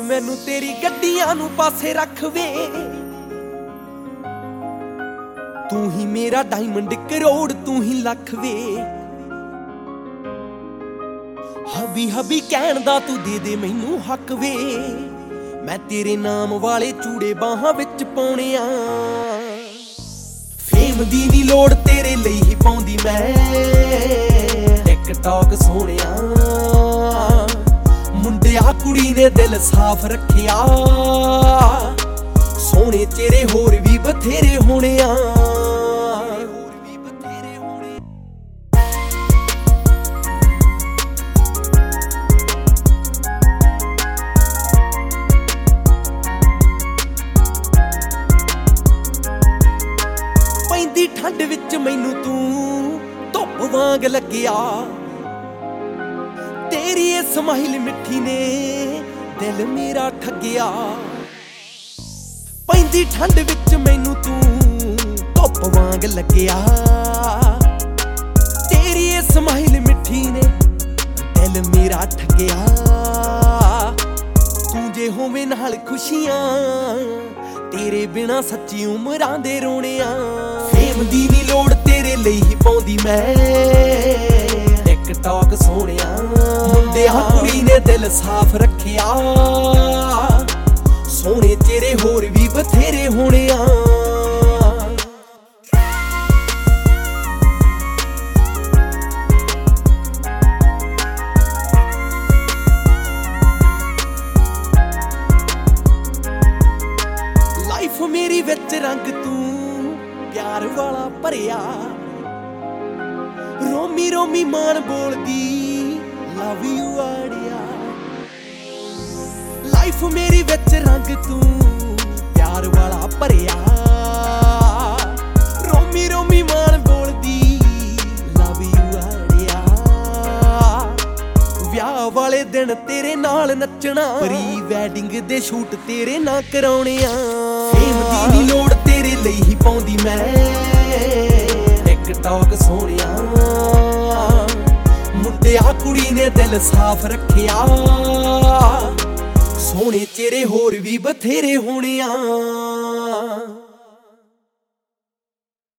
ਮੈਨੂੰ ਤੇਰੀ ਗੱਡੀਆਂ ਨੂੰ ਪਾਸੇ ਰੱਖ ਵੇ। ਤੂੰ ਹੀ ਮੇਰਾ ਡਾਇਮੰਡ ਕਰੋੜ, ਤੂੰ ਹੀ ਲੱਖ ਵੇ। ਹਬੀ ਹਬੀ ਕਹਿਣ ਦਾ ਤੂੰ ਦੇ ਦੇ ਮੈਨੂੰ ਹੱਕ ਵੇ। ਮੈਂ ਤੇਰੇ ਨਾਮ ਵਾਲੇ ਚੂੜੇ ਬਾਹਾਂ ਵਿੱਚ ਪਾਉਣੇ ਆ। ਫੇਮ ਦੀ ਨੀ ਲੋੜ ਤੇਰੇ ਲਈ ਹੀ ਪਾਉਂਦੀ ਮੈਂ ਟਿਕਟੌਕ ਸੋਹਣਿਆ। ਮੁੰਡਿਆ ਕੁੜੀ ਨੇ ਦਿਲ ਸਾਫ਼ ਰੱਖਿਆ। ਸੋਹਣੇ ਚਿਹਰੇ ਹੋਰ ਵੀ ਬਥੇਰੇ ਹੋਣੇ ਆ। ਪੈਂਦੀ ਠੰਡ ਵਿੱਚ ਮੈਨੂੰ ਤੂੰ ਧੁੱਪ ਵਾਂਗ ਲੱਗਿਆ। ਤੇਰੀ ਇਹ ਸਮਾਈਲ ਮਿੱਠੀ ਨੇ ਦਿਲ ਮੇਰਾ ਠੱਗਿਆ। ਪੈਂਦੀ ਠੰਡ ਵਿੱਚ ਮੈਨੂੰ ਤੂੰ ਧੁੱਪ ਵਾਂਗ ਲੱਗਿਆ। ਤੇਰੀ ਇਹ ਸਮਾਈਲ ਮਿੱਠੀ ਨੇ ਦਿਲ ਮੇਰਾ ਠੱਗਿਆ। ਤੂੰ ਜੇ ਹੋਵੇਂ ਨਾਲ ਖੁਸ਼ੀਆਂ, ਤੇਰੇ ਬਿਨਾ ਸੱਚੀ ਉਮਰਾਂ ਦੇ ਰੋਣੇ ਆ। ਫੇਮ ਦੀ ਨੀ ਲੋੜ ਤੇਰੇ ਲਈ ਹੀ ਪਾਉਂਦੀ ਮੈਂ ਟਿਕਟੌਕ ਸੋਹਣਿਆ। ਮੁੰਡਿਆ ਕੁੜੀ ਨੇ ਦਿਲ ਸਾਫ਼ ਰੱਖਿਆ। ਸੋਹਣੇ ਚਿਹਰੇ ਹੋਰ ਵੀ ਬਥੇਰੇ ਹੋਣੇ ਆ। ਲਾਈਫ ਮੇਰੀ ਵਿੱਚ ਰੰਗ ਤੂੰ ਪਿਆਰ ਵਾਲਾ ਭਰਿਆ। ਰੋਮੀ ਰੋਮੀ ਮਾਨ ਬੋਲਦੀ ਲਵ ਯੂ ਆੜਿਆ। ਲਾਈਫ ਮੇਰੀ ਵਿੱਚ ਰੰਗ ਤੂੰ ਪਿਆਰ ਵਾਲਾ ਭਰਿਆ। ਰੋਮੀ ਰੋਮੀ ਮਾਨ ਬੋਲਦੀ ਲਵ ਯੂ ਆੜਿਆ। ਵਿਆਹ ਵਾਲੇ ਦਿਨ ਤੇਰੇ ਨਾਲ ਨੱਚਣਾ, ਪ੍ਰੀ ਵੈਡਿੰਗ ਦੇ ਸ਼ੂਟ ਤੇਰੇ ਨਾਲ ਕਰਾਉਣੇ ਆ। ਫੇਮ ਦੀ ਨੀ ਲੋੜ ਤੇਰੇ ਲਈ ਹੀ ਪਾਉਂਦੀ ਮੈਂ ਟਿਕਟੌਕ ਸੋਹਣਿਆ। ਮੁੰਡਿਆ ਕੁੜੀ ਨੇ ਦਿਲ ਸਾਫ਼ ਰੱਖਿਆ। ਸੋਹਣੇ ਚਿਹਰੇ ਹੋਰ ਵੀ ਬਥੇਰੇ ਹੋਣੇ ਆ।